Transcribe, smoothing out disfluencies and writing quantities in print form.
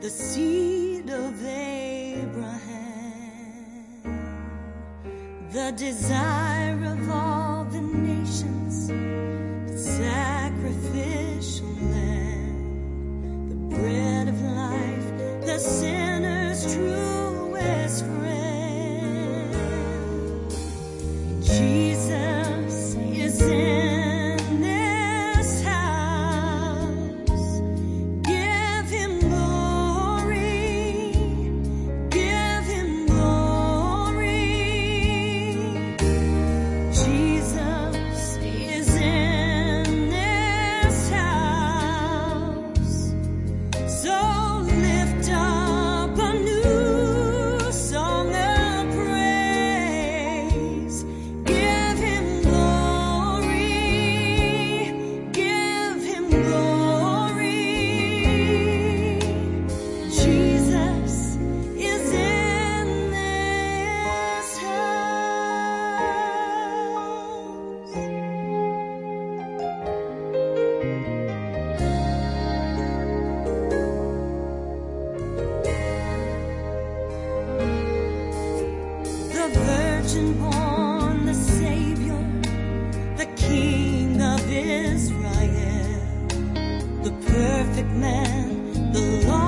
the seed of Abraham, the desire of all the nations, the sacrificial lamb, the bread of life, the sinner's truest friend. Jesus is in this house. Give him glory, give him glory. Jesus is in this house. So lift up a new song of praise. Give him glory, give him glory. Jesus is in this house. The virgin born, the Savior, the King of Israel, the perfect man, the Lord